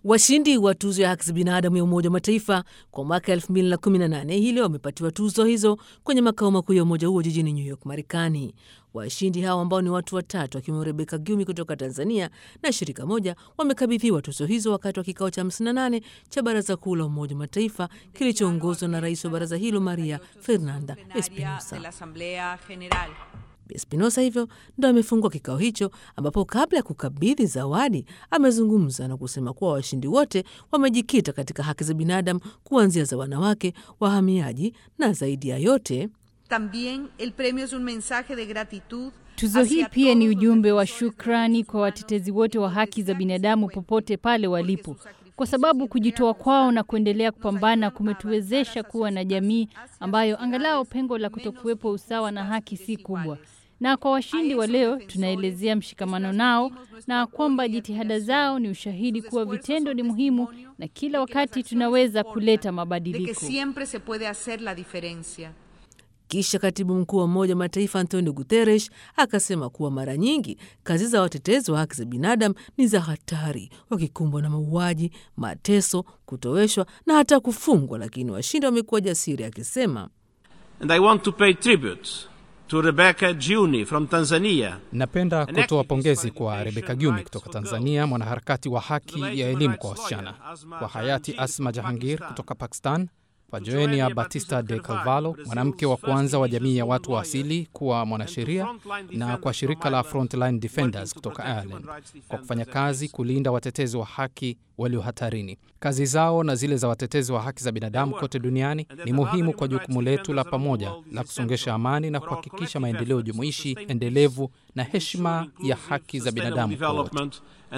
Washindi wa tuzo ya haki za binadamu ya Umoja wa Mataifa kwa mwaka 2018 hii leo wamepatiwa tuzo hizo kwenye makao makuu ya umoja huo jijini New York, Marekani. Washindi hao ambao ni watu watatu wakiwemo Rebecca Gyumi kutoka Tanzania na shirika moja wamekabidhiwa tuzo hizo wakati wa kikao cha 58 cha Baraza Kuu la Umoja wa Mataifa kilichoongozwa na rais wa baraza hilo Maria Fernanda Espinosa. Espinosa hivyo ndo amefungua kikao hicho, ambapo kabla ya kukabidhi zawadi amezungumza na kusema kuwa washindi wote wamejikita katika haki za binadamu, kuanzia za wanawake, wahamiaji na zaidi ya yote. Tuzo hii pia ni ujumbe wa shukrani kwa watetezi wote wa haki za binadamu popote pale walipo, kwa sababu kujitoa kwao na kuendelea kupambana kumetuwezesha kuwa na jamii ambayo angalau pengo la kutokuwepo usawa na haki si kubwa. Na kwa washindi wa leo tunaelezea mshikamano nao na kwamba jitihada zao ni ushahidi kuwa vitendo ni muhimu na kila wakati tunaweza kuleta mabadiliko. Kisha katibu mkuu wa Umoja wa Mataifa Antonio Guterres akasema kuwa mara nyingi kazi za watetezi wa haki za binadamu ni za hatari, wakikumbwa na mauaji, mateso, kutoweshwa na hata kufungwa, lakini washindi wamekuwa jasiri, akisema, And I want to pay tribute to Rebecca Gyumi from Tanzania. Napenda kutoa pongezi kwa Rebecca Gyumi kutoka Tanzania, mwanaharakati wa haki ya elimu kwa wasichana, kwa hayati Asma Jahangir kutoka Pakistan, kwa Joenia Batista de Carvalho, mwanamke wa kwanza wa jamii ya watu wa asili kuwa mwanasheria, na kwa shirika la Frontline Defenders kutoka Ireland kwa kufanya kazi kulinda watetezi wa haki walio hatarini. Kazi zao na zile za watetezi wa haki za binadamu kote duniani ni muhimu kwa jukumu letu la pamoja la kusongesha amani na kuhakikisha maendeleo jumuishi, endelevu na heshima ya haki za binadamu kwa wote.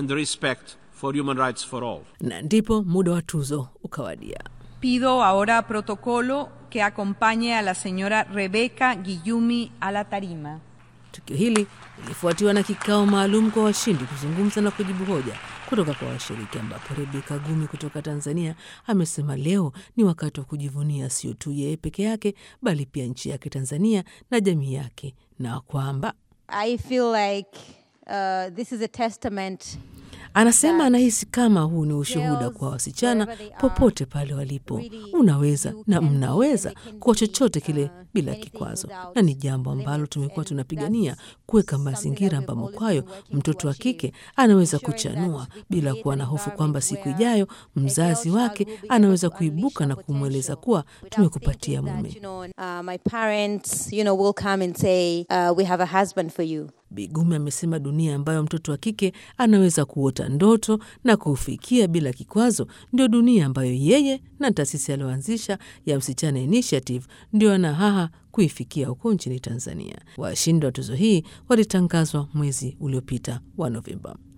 Na ndipo muda wa tuzo ukawadia. Pido ahora protocolo que acompañe a la señora Rebecca Gyumi a la tarima. Tukio hili lilifuatiwa na kikao maalum kwa washindi kuzungumza na kujibu hoja kutoka kwa washiriki, ambapo Rebecca Gyumi kutoka Tanzania amesema leo ni wakati wa kujivunia sio tu yeye peke yake, bali pia nchi yake Tanzania na jamii yake, na kwamba I feel like this is a testament. Anasema anahisi kama huu ni ushuhuda kwa wasichana popote pale walipo. Unaweza na mnaweza kwa chochote kile bila kikwazo, na ni jambo ambalo tumekuwa tunapigania, kuweka mazingira ambamo kwayo mtoto wa kike anaweza kuchanua bila kuwa na hofu kwamba siku ijayo mzazi wake anaweza kuibuka na kumweleza kuwa tumekupatia mume. My parents, will come and say, we have a husband for you. Bi Gyumi amesema dunia ambayo mtoto wa kike anaweza kuota ndoto na kufikia bila kikwazo ndio dunia ambayo yeye na taasisi aliyoanzisha ya Msichana Initiative ndio anahaha kuifikia huko nchini Tanzania. Washindi wa tuzo hii walitangazwa mwezi uliopita wa Novemba.